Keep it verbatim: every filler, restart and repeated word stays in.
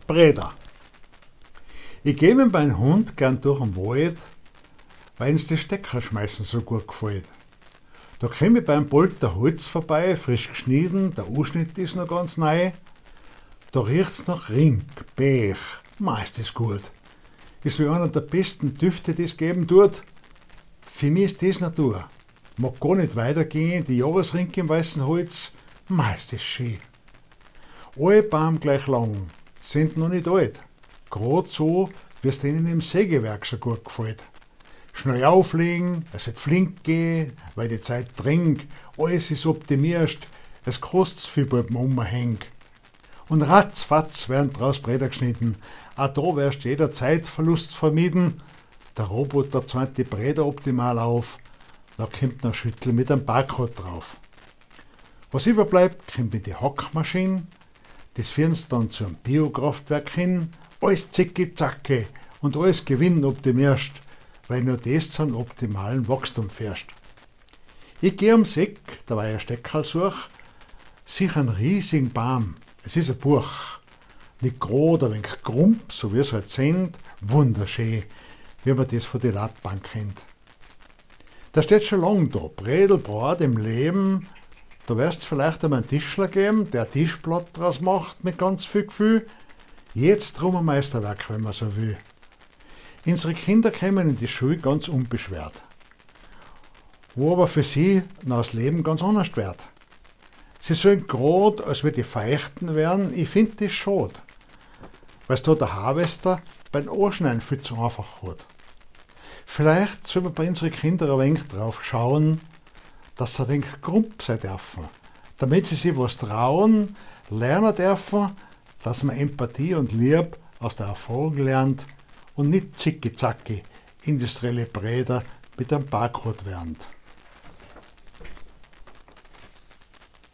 Breda. Ich gehe mit meinem Hund gern durch den Wald, weil uns das Steckerschmeißen so gut gefällt. Da komme ich beim Polter Holz vorbei, frisch geschnitten, der Ausschnitt ist noch ganz neu. Da riecht's nach Ring, Pech, ma ist das gut. Ist wie einer der besten Düfte, die es geben tut. Für mich ist das Natur. Mag gar nicht weitergehen, die Jahresrinke im weißen Holz, ma ist das schön. Alle Baum gleich lang, sind noch nicht alt. Grad so, wie es denen im Sägewerk so gut gefällt. Schnell auflegen, es wird flink gehen, weil die Zeit dringt, alles ist optimiert, es kostet viel beim Umhängen. Und ratzfatz werden draus Bretter geschnitten, auch da wirst jeder Zeitverlust vermieden. Der Roboter zäunt die Bretter optimal auf, da kommt noch Schüttel mit einem Barcode drauf. Was überbleibt, kommt in die Hackmaschine, das führen sie dann zum Biokraftwerk hin, alles zicki zacke und alles gewinnoptimierst, weil nur das zum optimalen Wachstum fährst. Ich gehe ums Eck, da war ich ein Steckerl such, sich einen riesigen Baum. Es ist ein Buch. Nicht gerade ein wenig krump, so wie es halt sind, wunderschön, wie man das von der Lattbank kennt. Der steht schon lang da, Bredelbrat im Leben. Da wirst du vielleicht einmal einen Tischler geben, der ein Tischblatt draus macht mit ganz viel Gefühl. Jetzt drum ein Meisterwerk, wenn man so will. Unsere Kinder kommen in die Schule ganz unbeschwert, wo aber für sie noch das Leben ganz anders wird. Sie sollen grad, als wir die Feuchten werden, ich finde das schade, weil da der Harvester beim Anschneiden viel zu einfach hat. Vielleicht soll man bei unseren Kindern ein wenig drauf schauen, dass sie ein wenig grump sein dürfen, damit sie sich was trauen, lernen dürfen, dass man Empathie und Liebe aus der Erfahrung lernt und nicht zicki-zacki industrielle Bretter mit einem Barcode werden.